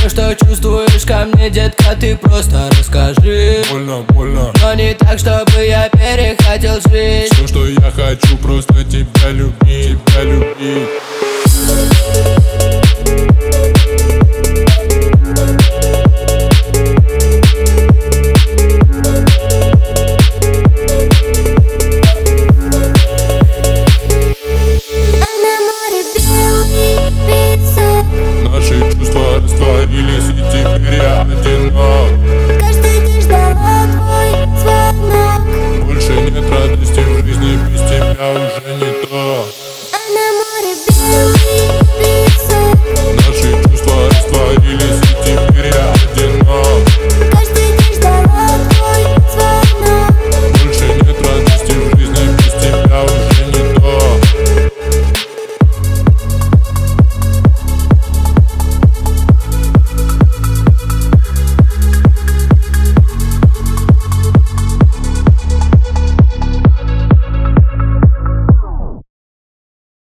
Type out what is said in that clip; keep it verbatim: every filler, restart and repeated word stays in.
Все, что чувствуешь ко мне, детка, ты просто расскажи. Больно, больно, но не так, чтобы я перехотел жить. все, что я хочу, просто тебя любить, тебя любить. Наши чувства растворились, и теперь я одинок. Каждый день ждала твой звонок. Больше нет радости в жизни, без тебя уже